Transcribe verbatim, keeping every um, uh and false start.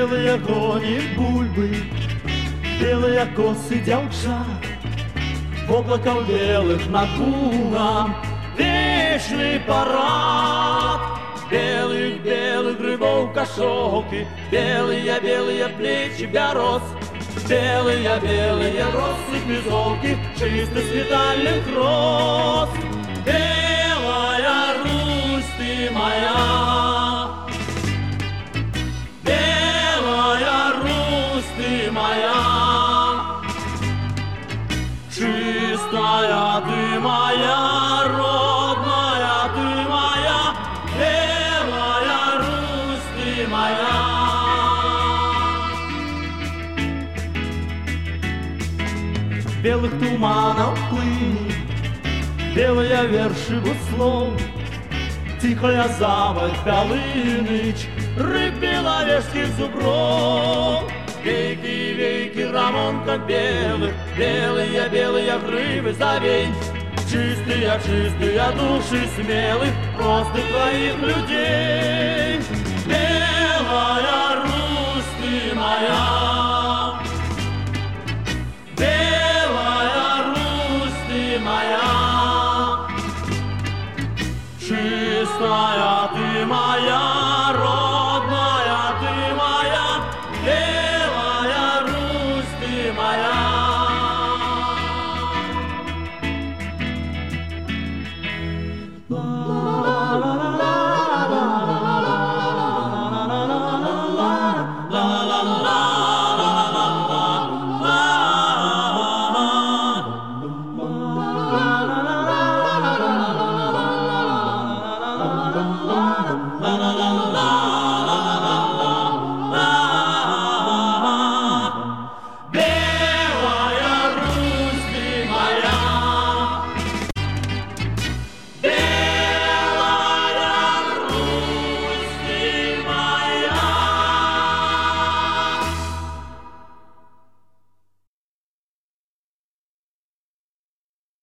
белые кони бульбы, белые косы девчат, в облаках белых над лугом вечный парад. Белых-белых грибов кошелки, белые-белые плечи бярос, белые-белые россыпи золки, чистых светальных роз. Белая Русь ты моя, белая Русь ты моя, чистая ты моя, родная ты моя, белая Русь ты моя. Белых туманов плыни, белые верши буслов, тихая заводь Полыныч, рыб беловежских зубров. Веки, веки, рамон, как белых, белые, белые грибы завей, чистые, чистые души смелых, просто твоих людей. Белая Русь ты моя, белая Русь ты моя, чистая ты моя,